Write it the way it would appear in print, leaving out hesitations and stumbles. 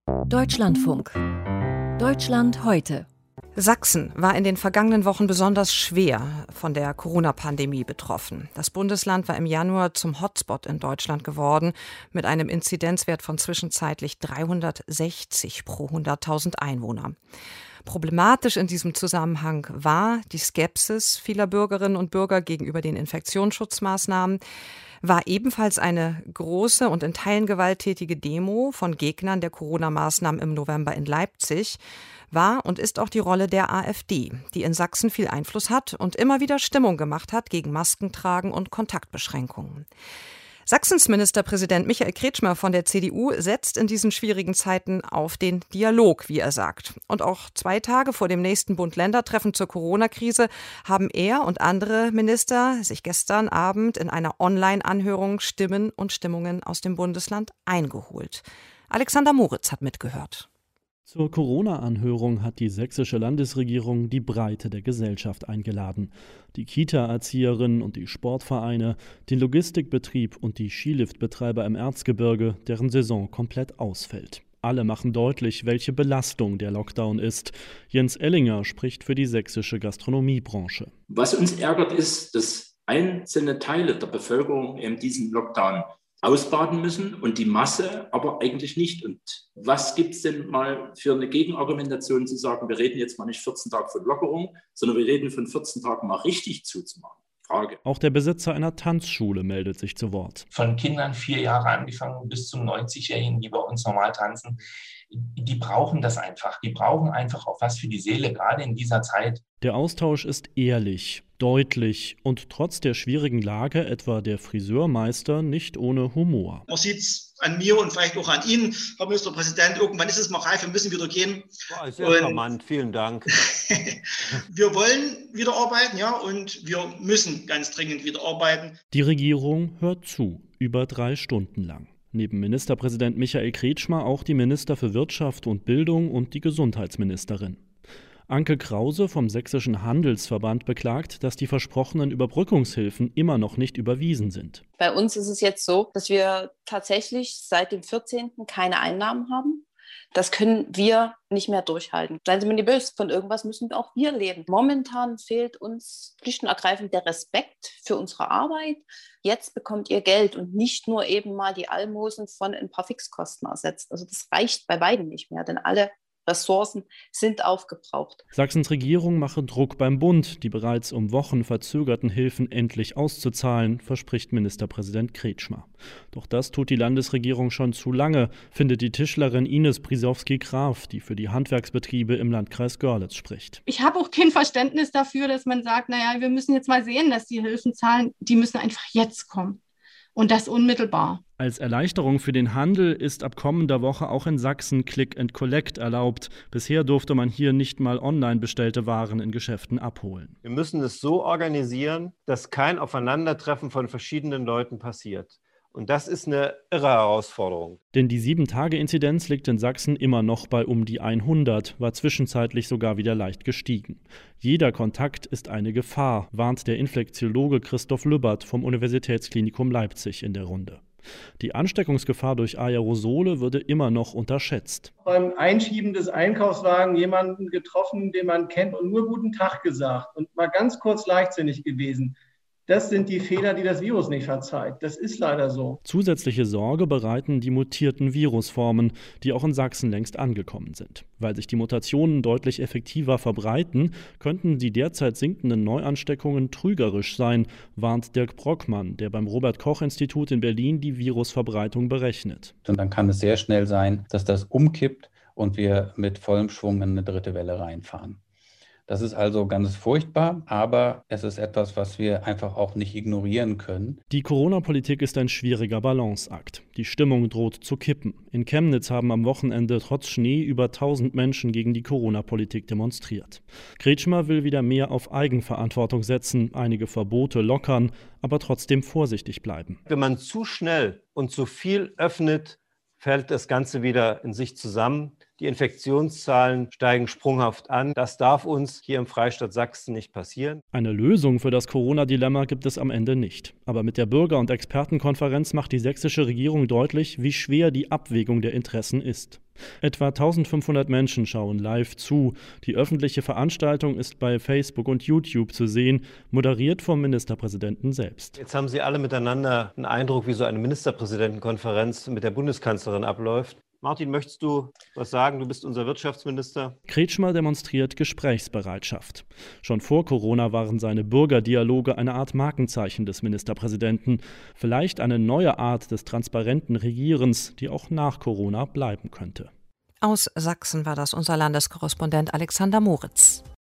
Deutschlandfunk. Deutschland heute. Sachsen war in den vergangenen Wochen besonders schwer von der Corona-Pandemie betroffen. Das Bundesland war im Januar zum Hotspot in Deutschland geworden, mit einem Inzidenzwert von zwischenzeitlich 360 pro 100.000 Einwohner. Problematisch in diesem Zusammenhang war die Skepsis vieler Bürgerinnen und Bürger gegenüber den Infektionsschutzmaßnahmen, war ebenfalls eine große und in Teilen gewalttätige Demo von Gegnern der Corona-Maßnahmen im November in Leipzig, war und ist auch die Rolle der AfD, die in Sachsen viel Einfluss hat und immer wieder Stimmung gemacht hat gegen Maskentragen und Kontaktbeschränkungen. Sachsens Ministerpräsident Michael Kretschmer von der CDU setzt in diesen schwierigen Zeiten auf den Dialog, wie er sagt. Und auch 2 Tage vor dem nächsten Bund-Länder-Treffen zur Corona-Krise haben er und andere Minister sich gestern Abend in einer Online-Anhörung Stimmen und Stimmungen aus dem Bundesland eingeholt. Alexander Moritz hat mitgehört. Zur Corona-Anhörung hat die sächsische Landesregierung die Breite der Gesellschaft eingeladen. Die Kita-Erzieherinnen und die Sportvereine, den Logistikbetrieb und die Skiliftbetreiber im Erzgebirge, deren Saison komplett ausfällt. Alle machen deutlich, welche Belastung der Lockdown ist. Jens Ellinger spricht für die sächsische Gastronomiebranche. Was uns ärgert ist, dass einzelne Teile der Bevölkerung eben diesen Lockdown ausbaden müssen und die Masse aber eigentlich nicht. Und was gibt es denn mal für eine Gegenargumentation zu sagen, wir reden jetzt mal nicht 14 Tage von Lockerung, sondern wir reden von 14 Tagen mal richtig zuzumachen? Frage. Auch der Besitzer einer Tanzschule meldet sich zu Wort. Von Kindern 4 Jahre angefangen bis zu 90-Jährigen, die bei uns normal tanzen, die brauchen das einfach. Die brauchen einfach auch was für die Seele, gerade in dieser Zeit. Der Austausch ist ehrlich, deutlich und trotz der schwierigen Lage, etwa der Friseurmeister, nicht ohne Humor. Man sieht es an mir und vielleicht auch an Ihnen, Herr Ministerpräsident, irgendwann ist es mal reif, wir müssen wieder gehen. Boah, sehr charmant, vielen Dank. Wir wollen wieder arbeiten, ja, und wir müssen ganz dringend wieder arbeiten. Die Regierung hört zu, über 3 Stunden lang. Neben Ministerpräsident Michael Kretschmer auch die Minister für Wirtschaft und Bildung und die Gesundheitsministerin. Anke Krause vom Sächsischen Handelsverband beklagt, dass die versprochenen Überbrückungshilfen immer noch nicht überwiesen sind. Bei uns ist es jetzt so, dass wir tatsächlich seit dem 14. keine Einnahmen haben. Das können wir nicht mehr durchhalten. Seien Sie mir nicht böse, von irgendwas müssen auch wir leben. Momentan fehlt uns schlicht und ergreifend der Respekt für unsere Arbeit. Jetzt bekommt ihr Geld und nicht nur eben mal die Almosen von ein paar Fixkosten ersetzt. Also das reicht bei beiden nicht mehr, denn alle Ressourcen sind aufgebraucht. Sachsens Regierung mache Druck beim Bund, die bereits um Wochen verzögerten Hilfen endlich auszuzahlen, verspricht Ministerpräsident Kretschmer. Doch das tut die Landesregierung schon zu lange, findet die Tischlerin Ines Brisowski-Graf, die für die Handwerksbetriebe im Landkreis Görlitz spricht. Ich habe auch kein Verständnis dafür, dass man sagt, naja, wir müssen jetzt mal sehen, dass die Hilfen zahlen, die müssen einfach jetzt kommen. Und das unmittelbar. Als Erleichterung für den Handel ist ab kommender Woche auch in Sachsen Click and Collect erlaubt. Bisher durfte man hier nicht mal online bestellte Waren in Geschäften abholen. Wir müssen es so organisieren, dass kein Aufeinandertreffen von verschiedenen Leuten passiert. Und das ist eine irre Herausforderung. Denn die 7-Tage-Inzidenz liegt in Sachsen immer noch bei um die 100, war zwischenzeitlich sogar wieder leicht gestiegen. Jeder Kontakt ist eine Gefahr, warnt der Infektiologe Christoph Lübbert vom Universitätsklinikum Leipzig in der Runde. Die Ansteckungsgefahr durch Aerosole würde immer noch unterschätzt. Beim Einschieben des Einkaufswagens jemanden getroffen, den man kennt und nur guten Tag gesagt und mal ganz kurz leichtsinnig gewesen. Das sind die Fehler, die das Virus nicht verzeiht. Das ist leider so. Zusätzliche Sorge bereiten die mutierten Virusformen, die auch in Sachsen längst angekommen sind. Weil sich die Mutationen deutlich effektiver verbreiten, könnten die derzeit sinkenden Neuansteckungen trügerisch sein, warnt Dirk Brockmann, der beim Robert-Koch-Institut in Berlin die Virusverbreitung berechnet. Und dann kann es sehr schnell sein, dass das umkippt und wir mit vollem Schwung in eine 3. Welle reinfahren. Das ist also ganz furchtbar, aber es ist etwas, was wir einfach auch nicht ignorieren können. Die Corona-Politik ist ein schwieriger Balanceakt. Die Stimmung droht zu kippen. In Chemnitz haben am Wochenende trotz Schnee über 1000 Menschen gegen die Corona-Politik demonstriert. Kretschmer will wieder mehr auf Eigenverantwortung setzen, einige Verbote lockern, aber trotzdem vorsichtig bleiben. Wenn man zu schnell und zu viel öffnet, fällt das Ganze wieder in sich zusammen. Die Infektionszahlen steigen sprunghaft an. Das darf uns hier im Freistaat Sachsen nicht passieren. Eine Lösung für das Corona-Dilemma gibt es am Ende nicht. Aber mit der Bürger- und Expertenkonferenz macht die sächsische Regierung deutlich, wie schwer die Abwägung der Interessen ist. Etwa 1500 Menschen schauen live zu. Die öffentliche Veranstaltung ist bei Facebook und YouTube zu sehen, moderiert vom Ministerpräsidenten selbst. Jetzt haben Sie alle miteinander einen Eindruck, wie so eine Ministerpräsidentenkonferenz mit der Bundeskanzlerin abläuft. Martin, möchtest du was sagen? Du bist unser Wirtschaftsminister. Kretschmer demonstriert Gesprächsbereitschaft. Schon vor Corona waren seine Bürgerdialoge eine Art Markenzeichen des Ministerpräsidenten. Vielleicht eine neue Art des transparenten Regierens, die auch nach Corona bleiben könnte. Aus Sachsen war das unser Landeskorrespondent Alexander Moritz.